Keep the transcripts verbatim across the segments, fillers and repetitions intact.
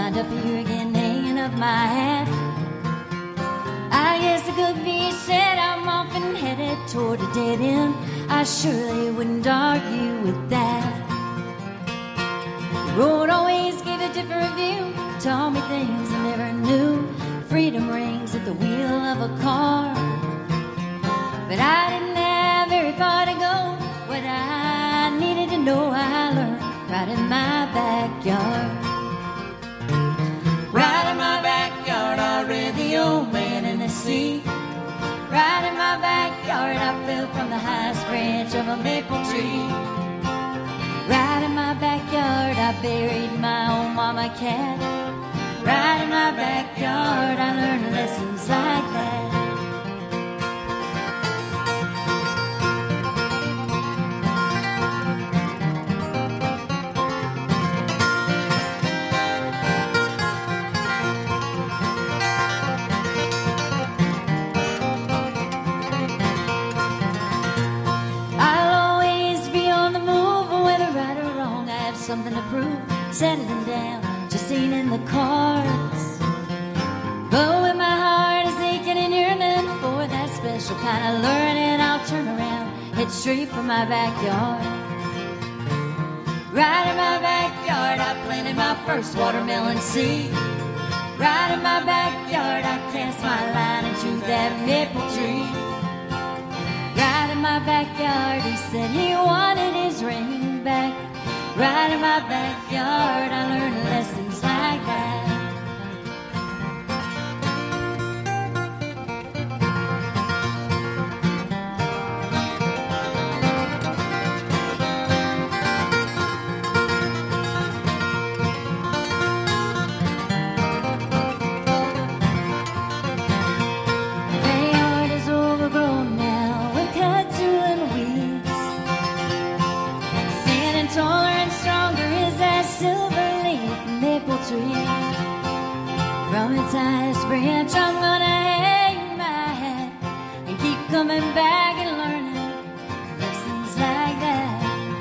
wind up here again, hanging up my hat. I guess it could be said I'm often headed toward a dead end. I surely wouldn't argue with that. The road always gave a different view, taught me things I never knew. Freedom rings at the wheel of a car, but I didn't have very far to go. What I needed to know I learned right in my backyard. Right in my backyard I read The Old Man and the Sea. Right in my backyard I fell from the highest branch of a maple tree. Right in my backyard I buried my own mama cat. Right in my backyard I learned lessons like that. Something to prove, settling down, just ain't in the cards. But when my heart is aching and yearning for that special kind of learning, I'll turn around, head straight for my backyard. Right in my backyard I planted my first watermelon seed. Right in my backyard I cast my line into that maple tree. Right in my backyard he said he wanted his ring back. Right in my backyard I learned lessons like that. The backyard is overgrown now with kudzu and weeds. Standing taller silver leaf maple tree. From its highest branch I'm gonna hang my hat and keep coming back and learning lessons like that.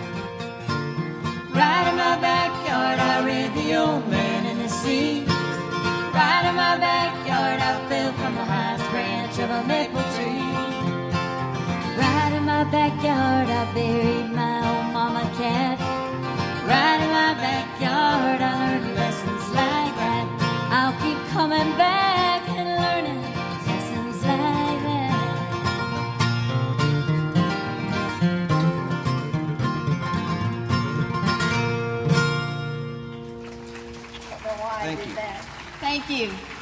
Right in my backyard I read The Old Man and the Sea. Right in my backyard I fell from the highest branch of a maple tree. Right in my backyard I buried my old mama cat. Right in my backyard I learned lessons like that. I'll keep coming back and learning lessons like that. Thank you. Thank you.